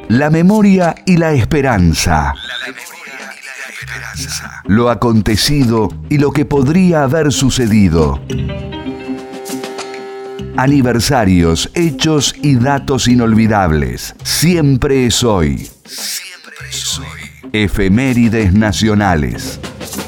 La memoria y la esperanza. Lo acontecido y lo que podría haber sucedido. Aniversarios, hechos y datos inolvidables. Siempre es hoy. Siempre es hoy. Efemérides nacionales.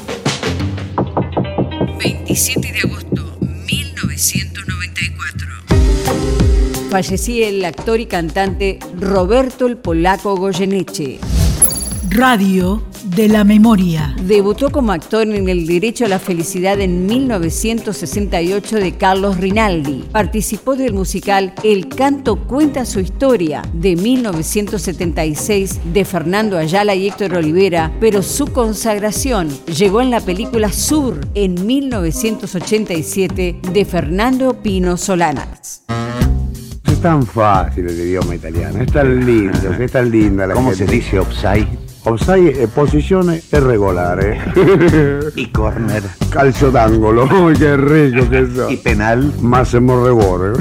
27 de agosto, 1994. Fallecía el actor y cantante Roberto el Polaco Goyeneche. Radio de la Memoria. Debutó como actor en El Derecho a la Felicidad en 1968 de Carlos Rinaldi. Participó del musical El Canto cuenta su historia de 1976 de Fernando Ayala y Héctor Olivera, pero su consagración llegó en la película Sur en 1987 de Fernando Pino Solanas. Es tan fácil el idioma italiano, es tan lindo, es tan linda la ¿Cómo gente. se dice offside? Offside è posizione irregolare. Y corner. Calcio d'angolo, uy, qué rico que eso. Y penal. Máximo rigore.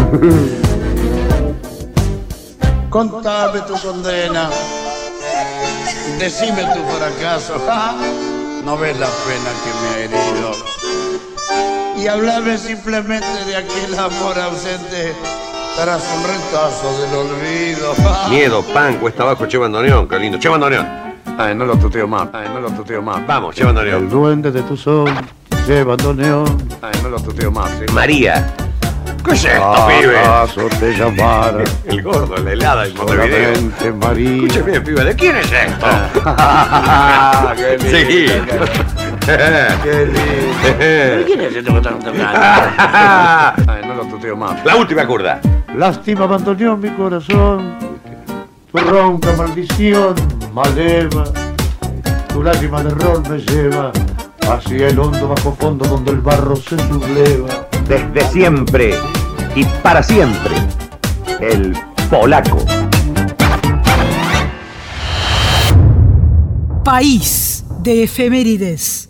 Contame tu condena. Decime tu fracaso. No ves la pena que me ha herido. Y hablame simplemente de aquel amor ausente tras un retazo del olvido. Miedo, pan, cuesta abajo, Che Bandoneón, qué lindo. Che Bandoneón. Ay, no lo tuteo más. Vamos, Che Bandoneón. El duende de tu sol, Che Bandoneón. Ay, no lo tuteo más. ¿Sí? María. ¿Qué es esto, pibe? ¿Acaso te llamara? El gordo, la helada, el Montevideo. Solamente María. Escuche bien, pibe, ¿de quién es esto? Qué lindo. Sí. Qué lindo. ¿De quién es este que está tocando? Ay, no lo tuteo más. La última curda. Lástima abandonó mi corazón, tu ronca maldición maleva, tu lágrima de error me lleva hacia el hondo bajo fondo donde el barro se subleva. Desde siempre y para siempre. El Polaco. País de efemérides.